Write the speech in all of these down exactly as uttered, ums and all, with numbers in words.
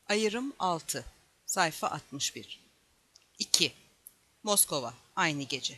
Ayırım altı. Sayfa altmış bir. iki. Moskova. Aynı gece.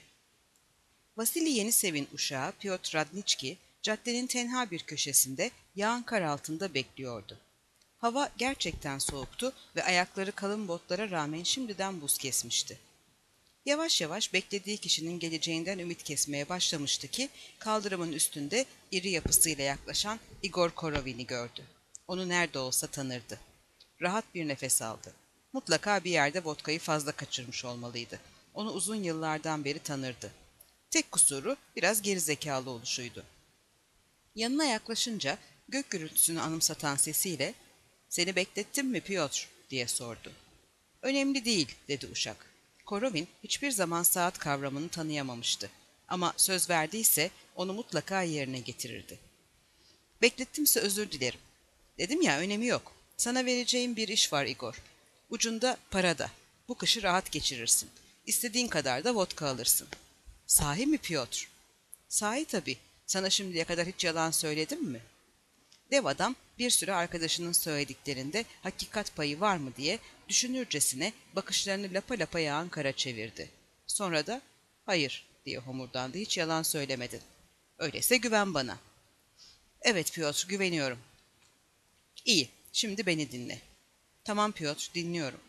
Vasili Yenisev'in uşağı Pyotr Radniçki, caddenin tenha bir köşesinde yağan kar altında bekliyordu. Hava gerçekten soğuktu ve ayakları kalın botlara rağmen şimdiden buz kesmişti. Yavaş yavaş beklediği kişinin geleceğinden ümit kesmeye başlamıştı ki, kaldırımın üstünde iri yapısıyla yaklaşan Igor Korovin'i gördü. Onu nerede olsa tanırdı. Rahat bir nefes aldı. Mutlaka bir yerde vodkayı fazla kaçırmış olmalıydı. Onu uzun yıllardan beri tanırdı. Tek kusuru biraz gerizekalı oluşuydu. Yanına yaklaşınca gök gürültüsünü anımsatan sesiyle ''Seni beklettim mi Piotr?'' diye sordu. ''Önemli değil'' dedi uşak. Korovin hiçbir zaman saat kavramını tanıyamamıştı. Ama söz verdiyse onu mutlaka yerine getirirdi. ''Beklettimse özür dilerim. Dedim ya, önemi yok. Sana vereceğim bir iş var Igor. Ucunda para da. Bu kışı rahat geçirirsin. İstediğin kadar da vodka alırsın.'' ''Sahi mi Piotr?'' ''Sahi tabii. Sana şimdiye kadar hiç yalan söyledim mi?'' Dev adam bir süre arkadaşının söylediklerinde hakikat payı var mı diye düşünürcesine bakışlarını lapa lapa yağan kara çevirdi. Sonra da ''Hayır'' diye homurdandı. ''Hiç yalan söylemedin. Öyleyse güven bana.'' ''Evet Piotr, güveniyorum.'' ''İyi, şimdi beni dinle.'' ''Tamam Piotr, dinliyorum.''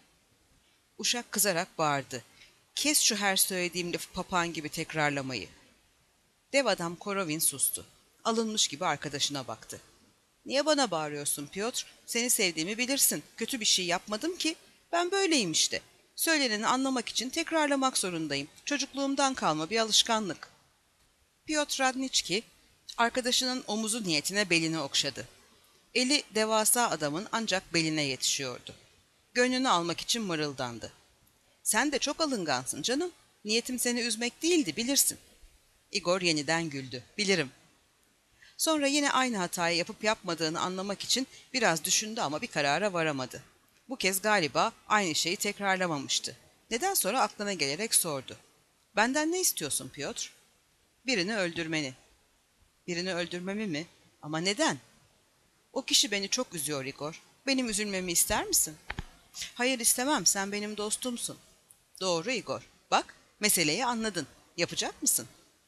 Uşak kızarak bağırdı. ''Kes şu her söylediğim lafı papağan gibi tekrarlamayı.'' Dev adam Korovin sustu. Alınmış gibi arkadaşına baktı. ''Niye bana bağırıyorsun Piotr? Seni sevdiğimi bilirsin. Kötü bir şey yapmadım ki. Ben böyleyim işte. Söyleneni anlamak için tekrarlamak zorundayım. Çocukluğumdan kalma bir alışkanlık.'' Piotr Radniçki, arkadaşının omuzu niyetine belini okşadı. Eli devasa adamın ancak beline yetişiyordu. Gönlünü almak için mırıldandı. ''Sen de çok alıngansın canım. Niyetim seni üzmek değildi, bilirsin.'' Igor yeniden güldü. ''Bilirim.'' Sonra yine aynı hatayı yapıp yapmadığını anlamak için biraz düşündü ama bir karara varamadı. Bu kez galiba aynı şeyi tekrarlamamıştı. Neden sonra aklına gelerek sordu. ''Benden ne istiyorsun Piotr?'' ''Birini öldürmeni.'' ''Birini öldürmemi mi? Ama neden?'' ''O kişi beni çok üzüyor Igor. Benim üzülmemi ister misin?'' ''Hayır, istemem. Sen benim dostumsun.'' ''Doğru Igor. Bak, meseleyi anladın. Yapacak mısın?''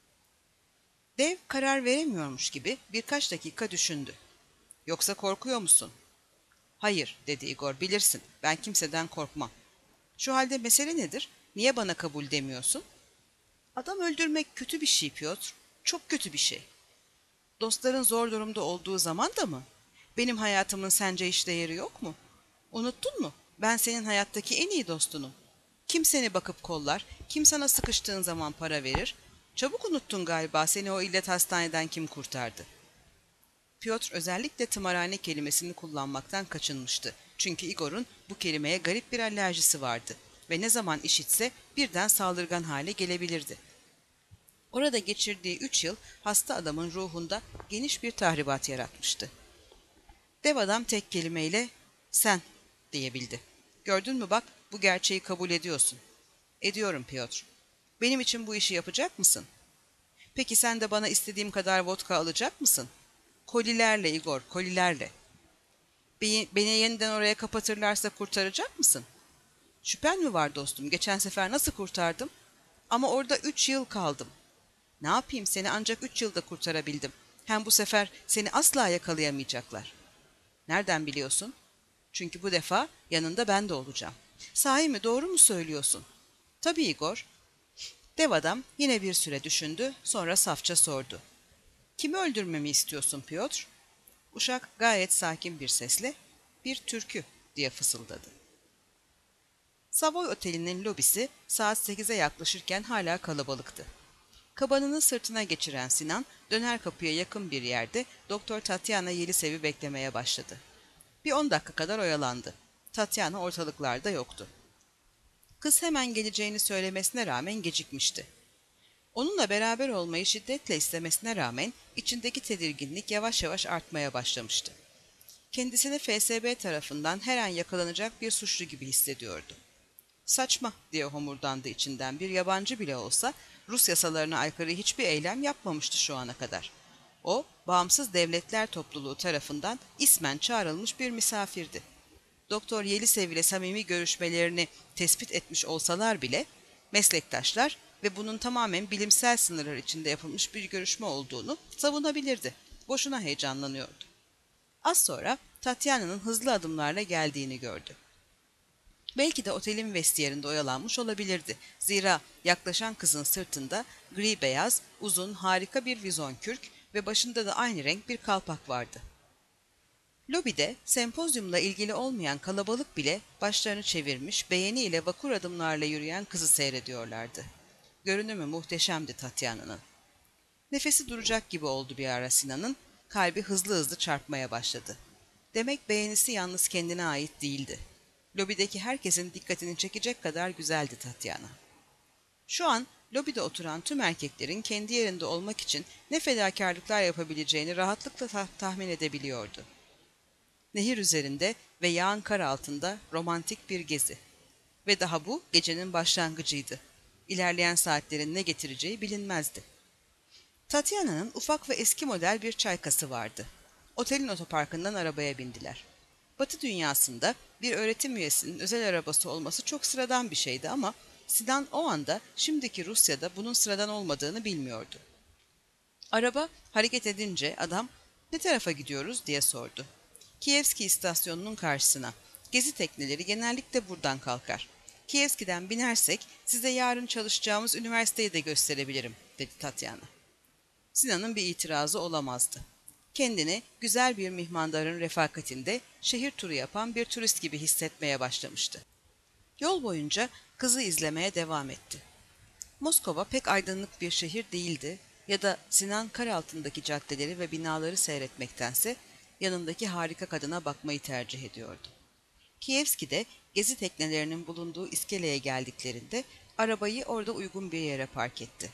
Dev karar veremiyormuş gibi birkaç dakika düşündü. ''Yoksa korkuyor musun?'' ''Hayır'' dedi Igor. ''Bilirsin, ben kimseden korkmam.'' ''Şu halde mesele nedir? Niye bana kabul demiyorsun?'' ''Adam öldürmek kötü bir şey Piotr. Çok kötü bir şey.'' ''Dostların zor durumda olduğu zaman da mı? Benim hayatımın sence hiç değeri yok mu? Unuttun mu? Ben senin hayattaki en iyi dostunum. Kim seni bakıp kollar, kim sana sıkıştığın zaman para verir? Çabuk unuttun galiba, seni o illet hastaneden kim kurtardı?'' Piotr özellikle tımarhane kelimesini kullanmaktan kaçınmıştı. Çünkü Igor'un bu kelimeye garip bir alerjisi vardı ve ne zaman işitse birden saldırgan hale gelebilirdi. Orada geçirdiği üç yıl hasta adamın ruhunda geniş bir tahribat yaratmıştı. Dev adam tek kelimeyle "sen" diyebildi. ''Gördün mü bak, bu gerçeği kabul ediyorsun.'' ''Ediyorum Piotr. Benim için bu işi yapacak mısın?'' ''Peki sen de bana istediğim kadar vodka alacak mısın?'' ''Kolilerle Igor, kolilerle.'' Beni, beni yeniden oraya kapatırlarsa kurtaracak mısın? ''Şüphen mi var dostum? Geçen sefer nasıl kurtardım? Ama orada üç yıl kaldım. Ne yapayım, seni ancak üç yılda kurtarabildim. Hem bu sefer seni asla yakalayamayacaklar.'' ''Nereden biliyorsun?'' ''Çünkü bu defa yanında ben de olacağım.'' ''Sahi mi, doğru mu söylüyorsun?'' ''Tabii Igor.'' Dev adam yine bir süre düşündü, sonra safça sordu. ''Kimi öldürmemi istiyorsun Piotr?'' Uşak gayet sakin bir sesle ''Bir türkü'' diye fısıldadı. Savoy Oteli'nin lobisi saat sekize yaklaşırken hala kalabalıktı. Kabanını sırtına geçiren Sinan, döner kapıya yakın bir yerde Doktor Tatyana Yelisev'i beklemeye başladı. Bir on dakika kadar oyalandı. Tatyana ortalıklarda yoktu. Kız hemen geleceğini söylemesine rağmen gecikmişti. Onunla beraber olmayı şiddetle istemesine rağmen içindeki tedirginlik yavaş yavaş artmaya başlamıştı. Kendisini F S B tarafından her an yakalanacak bir suçlu gibi hissediyordu. ''Saçma'' diye homurdandı içinden. Bir yabancı bile olsa Rus yasalarına aykırı hiçbir eylem yapmamıştı şu ana kadar. O, bağımsız devletler topluluğu tarafından ismen çağrılmış bir misafirdi. Doktor Yelisev ile samimi görüşmelerini tespit etmiş olsalar bile meslektaşlar ve bunun tamamen bilimsel sınırlar içinde yapılmış bir görüşme olduğunu savunabilirdi. Boşuna heyecanlanıyordu. Az sonra Tatyana'nın hızlı adımlarla geldiğini gördü. Belki de otelin vestiyerinde oyalanmış olabilirdi. Zira yaklaşan kızın sırtında gri beyaz, uzun, harika bir vizon kürk ve başında da aynı renk bir kalpak vardı. Lobide sempozyumla ilgili olmayan kalabalık bile başlarını çevirmiş, beğeniyle vakur adımlarla yürüyen kızı seyrediyorlardı. Görünümü muhteşemdi Tatyana'nın. Nefesi duracak gibi oldu bir ara Sinan'ın, kalbi hızlı hızlı çarpmaya başladı. Demek beğenisi yalnız kendine ait değildi. Lobideki herkesin dikkatini çekecek kadar güzeldi Tatyana. Şu an lobide oturan tüm erkeklerin kendi yerinde olmak için ne fedakarlıklar yapabileceğini rahatlıkla ta- tahmin edebiliyordu. Nehir üzerinde ve yağan kar altında romantik bir gezi. Ve daha bu gecenin başlangıcıydı. İlerleyen saatlerin ne getireceği bilinmezdi. Tatyana'nın ufak ve eski model bir çaykası vardı. Otelin otoparkından arabaya bindiler. Batı dünyasında bir öğretim üyesinin özel arabası olması çok sıradan bir şeydi ama Sinan o anda şimdiki Rusya'da bunun sıradan olmadığını bilmiyordu. Araba hareket edince adam "Ne tarafa gidiyoruz?" diye sordu. "Kievski istasyonunun karşısına. Gezi tekneleri genellikle buradan kalkar. Kievski'den binersek size yarın çalışacağımız üniversiteyi de gösterebilirim," dedi Tatyana. Sinan'ın bir itirazı olamazdı. Kendini güzel bir mihmandarın refakatinde şehir turu yapan bir turist gibi hissetmeye başlamıştı. Yol boyunca kızı izlemeye devam etti. Moskova pek aydınlık bir şehir değildi ya da Sinan kar altındaki caddeleri ve binaları seyretmektense yanındaki harika kadına bakmayı tercih ediyordu. Kievski'de gezi teknelerinin bulunduğu iskeleye geldiklerinde arabayı orada uygun bir yere park etti.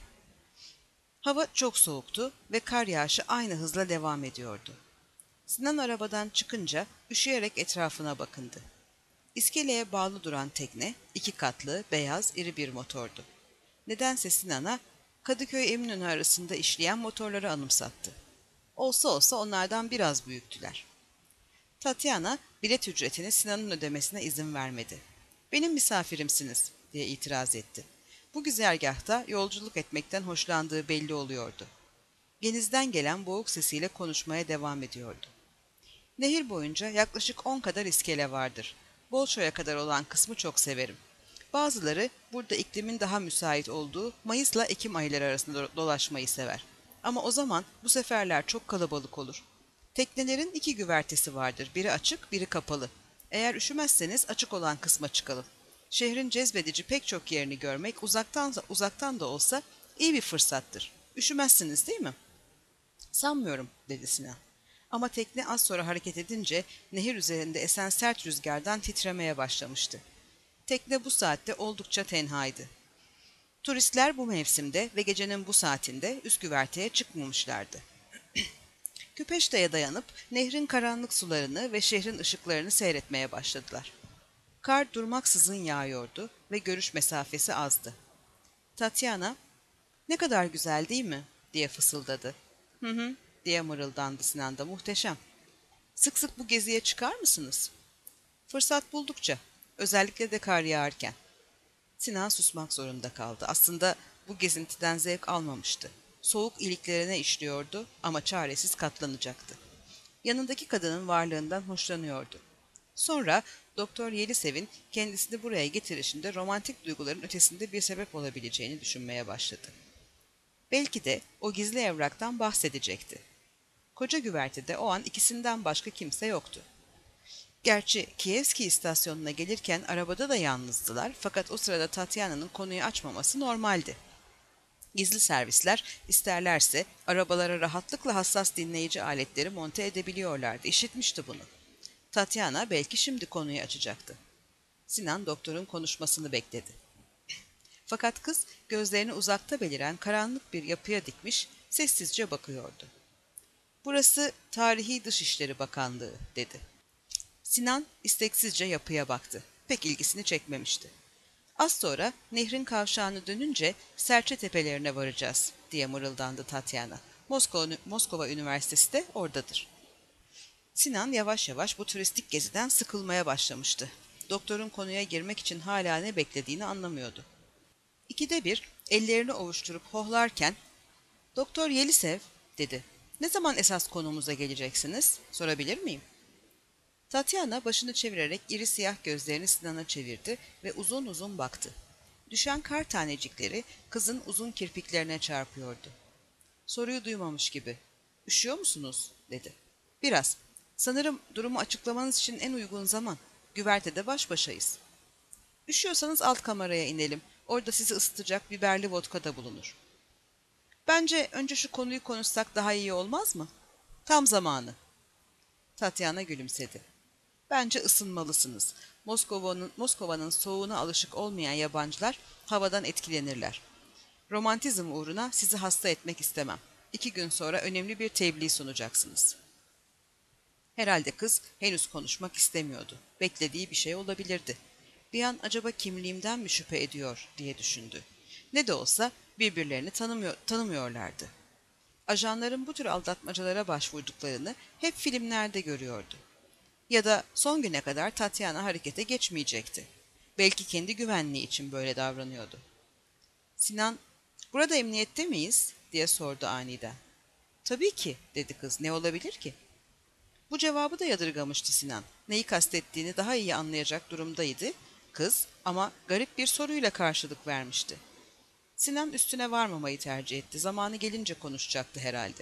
Hava çok soğuktu ve kar yağışı aynı hızla devam ediyordu. Sinan arabadan çıkınca üşüyerek etrafına bakındı. İskeleye bağlı duran tekne, iki katlı, beyaz, iri bir motordu. Nedense Sinan'a Kadıköy-Eminönü arasında işleyen motorları anımsattı. Olsa olsa onlardan biraz büyüktüler. Tatyana, bilet ücretini Sinan'ın ödemesine izin vermedi. "Benim misafirimsiniz," diye itiraz etti. Bu güzergahta yolculuk etmekten hoşlandığı belli oluyordu. Genizden gelen boğuk sesiyle konuşmaya devam ediyordu. "Nehir boyunca yaklaşık on kadar iskele vardır. Bolşo'ya kadar olan kısmı çok severim. Bazıları burada iklimin daha müsait olduğu Mayıs'la Ekim ayları arasında do- dolaşmayı sever. Ama o zaman bu seferler çok kalabalık olur. Teknelerin iki güvertesi vardır. Biri açık, biri kapalı. Eğer üşümezseniz açık olan kısma çıkalım. Şehrin cezbedici pek çok yerini görmek uzaktan uzaktan da olsa iyi bir fırsattır. Üşümezsiniz değil mi?" "Sanmıyorum," dedi Sinan. Ama tekne az sonra hareket edince nehir üzerinde esen sert rüzgardan titremeye başlamıştı. Tekne bu saatte oldukça tenhaydı. Turistler bu mevsimde ve gecenin bu saatinde üst güverteye çıkmamışlardı. Küpeşte'ye dayanıp nehrin karanlık sularını ve şehrin ışıklarını seyretmeye başladılar. Kar durmaksızın yağıyordu ve görüş mesafesi azdı. Tatyana, "Ne kadar güzel değil mi?" diye fısıldadı. "Hı hı," diye mırıldandı Sinan da, "muhteşem. Sık sık bu geziye çıkar mısınız?" "Fırsat buldukça, özellikle de kar yağarken." Sinan susmak zorunda kaldı. Aslında bu gezintiden zevk almamıştı. Soğuk iliklerine işliyordu ama çaresiz katlanacaktı. Yanındaki kadının varlığından hoşlanıyordu. Sonra Doktor Yelisev'in kendisini buraya getirişinde romantik duyguların ötesinde bir sebep olabileceğini düşünmeye başladı. Belki de o gizli evraktan bahsedecekti. Koca güvertede o an ikisinden başka kimse yoktu. Gerçi Kievski istasyonuna gelirken arabada da yalnızdılar fakat o sırada Tatyana'nın konuyu açmaması normaldi. Gizli servisler isterlerse arabalara rahatlıkla hassas dinleyici aletleri monte edebiliyorlardı. İşitmişti bunu. Tatyana belki şimdi konuyu açacaktı. Sinan doktorun konuşmasını bekledi. Fakat kız gözlerini uzakta beliren karanlık bir yapıya dikmiş, sessizce bakıyordu. "Burası Tarihi Dışişleri Bakanlığı," dedi. Sinan isteksizce yapıya baktı. Pek ilgisini çekmemişti. Az sonra nehrin kavşağını dönünce serçe tepelerine varacağız diye mırıldandı Tatyana. Moskova, Moskova Üniversitesi de oradadır. Sinan yavaş yavaş bu turistik geziden sıkılmaya başlamıştı. Doktorun konuya girmek için hala ne beklediğini anlamıyordu. İkide bir ellerini ovuşturup hohlarken "Doktor Yelisev," dedi. "Ne zaman esas konumuza geleceksiniz? Sorabilir miyim?" Tatyana başını çevirerek iri siyah gözlerini Sinan'a çevirdi ve uzun uzun baktı. Düşen kar tanecikleri kızın uzun kirpiklerine çarpıyordu. Soruyu duymamış gibi. "Üşüyor musunuz?" dedi. "Biraz. Sanırım durumu açıklamanız için en uygun zaman. Güvertede baş başayız. Üşüyorsanız alt kameraya inelim. Orada sizi ısıtacak biberli vodka da bulunur." "Bence önce şu konuyu konuşsak daha iyi olmaz mı?" "Tam zamanı." Tatyana gülümsedi. "Bence ısınmalısınız. Moskova'nın Moskova'nın soğuğuna alışık olmayan yabancılar havadan etkilenirler. Romantizm uğruna sizi hasta etmek istemem. İki gün sonra önemli bir tebliğ sunacaksınız." Herhalde kız henüz konuşmak istemiyordu. Beklediği bir şey olabilirdi. Bir an acaba kimliğimden mi şüphe ediyor diye düşündü. Ne de olsa birbirlerini tanımıyor, tanımıyorlardı. Ajanların bu tür aldatmacalara başvurduklarını hep filmlerde görüyordu. Ya da son güne kadar Tatyana harekete geçmeyecekti. Belki kendi güvenliği için böyle davranıyordu. Sinan, "Burada emniyette miyiz?" diye sordu aniden. "Tabii ki," dedi kız. "Ne olabilir ki?" Bu cevabı da yadırgamıştı Sinan. Neyi kastettiğini daha iyi anlayacak durumdaydı kız ama garip bir soruyla karşılık vermişti. Sinan üstüne varmamayı tercih etti. Zamanı gelince konuşacaktı herhalde.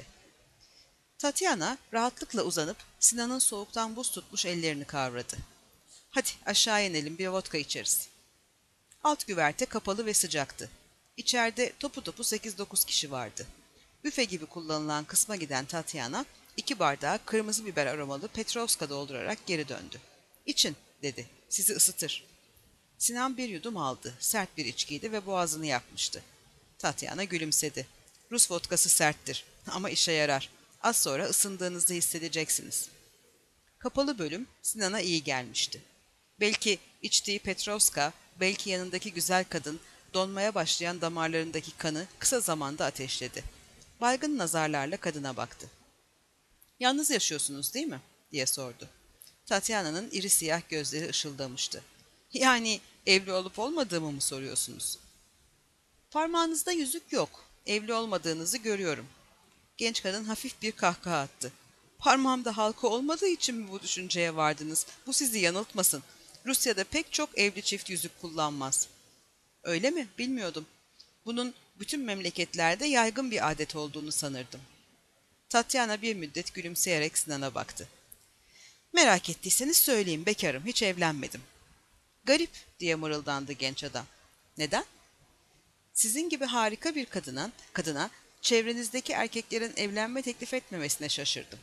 Tatyana rahatlıkla uzanıp Sinan'ın soğuktan buz tutmuş ellerini kavradı. "Hadi aşağı inelim, bir vodka içeriz." Alt güverte kapalı ve sıcaktı. İçeride topu topu sekiz dokuz kişi vardı. Büfe gibi kullanılan kısma giden Tatyana, iki bardağı kırmızı biber aromalı Petrovska doldurarak geri döndü. "İçin," dedi. "Sizi ısıtır." Sinan bir yudum aldı. Sert bir içkiydi ve boğazını yakmıştı. Tatyana gülümsedi. "Rus vodkası serttir ama işe yarar. Az sonra ısındığınızı hissedeceksiniz." Kapalı bölüm Sinan'a iyi gelmişti. Belki içtiği Petrovska, belki yanındaki güzel kadın, donmaya başlayan damarlarındaki kanı kısa zamanda ateşledi. Baygın nazarlarla kadına baktı. "Yalnız yaşıyorsunuz değil mi?" diye sordu. Tatyana'nın iri siyah gözleri ışıldamıştı. "Yani evli olup olmadığımı mı soruyorsunuz?" "Parmağınızda yüzük yok. Evli olmadığınızı görüyorum." Genç kadın hafif bir kahkaha attı. "Parmağımda halka olmadığı için mi bu düşünceye vardınız? Bu sizi yanıltmasın. Rusya'da pek çok evli çift yüzük kullanmaz." "Öyle mi? Bilmiyordum. Bunun bütün memleketlerde yaygın bir adet olduğunu sanırdım." Tatyana bir müddet gülümseyerek Sinan'a baktı. "Merak ettiyseniz söyleyeyim, bekarım, hiç evlenmedim." "Garip," diye mırıldandı genç adam. "Neden?" "Sizin gibi harika bir kadına, kadına çevrenizdeki erkeklerin evlenme teklif etmemesine şaşırdım.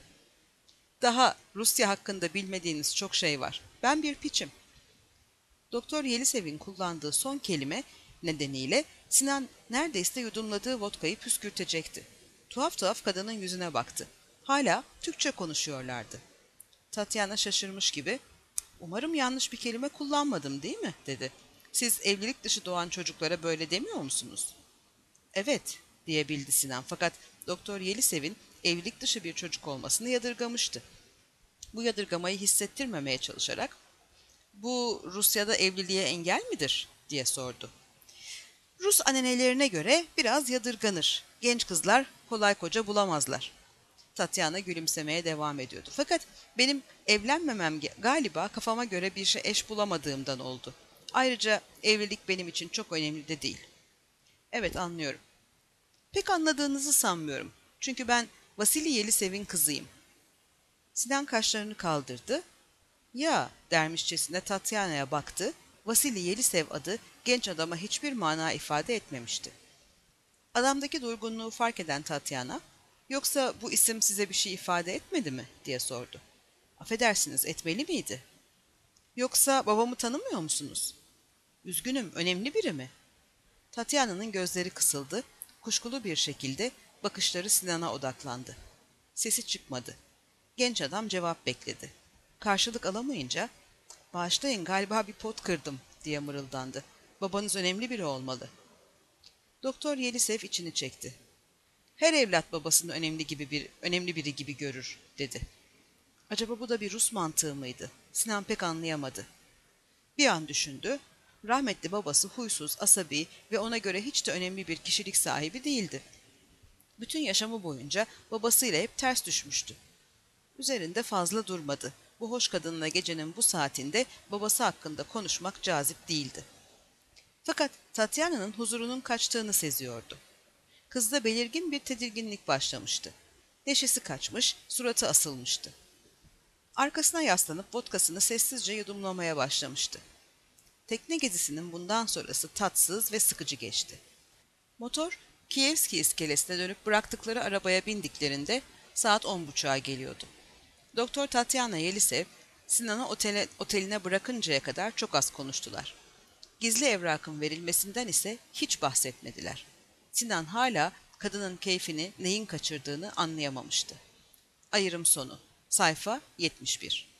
Daha Rusya hakkında bilmediğiniz çok şey var. Ben bir piçim." Doktor Yelisev'in kullandığı son kelime nedeniyle Sinan neredeyse yudumladığı vodkayı püskürtecekti. Tuhaf tuhaf kadının yüzüne baktı. Hala Türkçe konuşuyorlardı. Tatyana şaşırmış gibi, "Umarım yanlış bir kelime kullanmadım değil mi?" dedi. "Siz evlilik dışı doğan çocuklara böyle demiyor musunuz?" "Evet," diyebildi Sinan, fakat Doktor Yelisev'in evlilik dışı bir çocuk olmasını yadırgamıştı. Bu yadırgamayı hissettirmemeye çalışarak, "Bu Rusya'da evliliğe engel midir?" diye sordu. "Rus ananelerine göre biraz yadırganır. Genç kızlar kolay koca bulamazlar." Tatyana gülümsemeye devam ediyordu. "Fakat benim evlenmemem ge- galiba kafama göre bir şey eş bulamadığımdan oldu. Ayrıca evlilik benim için çok önemli de değil." "Evet, anlıyorum." "Pek anladığınızı sanmıyorum. Çünkü ben Vasili Yelisev'in kızıyım." Sinan kaşlarını kaldırdı. "Ya," dermişçesine Tatyana'ya baktı. Vasili Yelisev adı genç adama hiçbir mana ifade etmemişti. Adamdaki durgunluğu fark eden Tatyana, "Yoksa bu isim size bir şey ifade etmedi mi?" diye sordu. "Affedersiniz, etmeli miydi?" "Yoksa babamı tanımıyor musunuz?" "Üzgünüm, önemli biri mi?" Tatyana'nın gözleri kısıldı. Kuşkulu bir şekilde bakışları Sinan'a odaklandı. Sesi çıkmadı. Genç adam cevap bekledi. Karşılık alamayınca, "Bağışlayın, galiba bir pot kırdım," diye mırıldandı. "Babanız önemli biri olmalı." Doktor Yelisev içini çekti. "Her evlat babasını önemli gibi bir önemli biri gibi görür," dedi. Acaba bu da bir Rus mantığı mıydı? Sinan pek anlayamadı. Bir an düşündü. Rahmetli babası huysuz, asabi ve ona göre hiç de önemli bir kişilik sahibi değildi. Bütün yaşamı boyunca babasıyla hep ters düşmüştü. Üzerinde fazla durmadı. Bu hoş kadınla gecenin bu saatinde babası hakkında konuşmak cazip değildi. Fakat Tatyana'nın huzurunun kaçtığını seziyordu. Kızda belirgin bir tedirginlik başlamıştı. Neşesi kaçmış, suratı asılmıştı. Arkasına yaslanıp vodkasını sessizce yudumlamaya başlamıştı. Tekne gezisinin bundan sonrası tatsız ve sıkıcı geçti. Motor, Kievski iskelesine dönüp bıraktıkları arabaya bindiklerinde saat on buçuğa geliyordu. Doktor Tatyana Yelisev, Sinan'ı otele, oteline bırakıncaya kadar çok az konuştular. Gizli evrakın verilmesinden ise hiç bahsetmediler. Sinan hala kadının keyfini neyin kaçırdığını anlayamamıştı. Ayrım sonu. Sayfa yetmiş bir.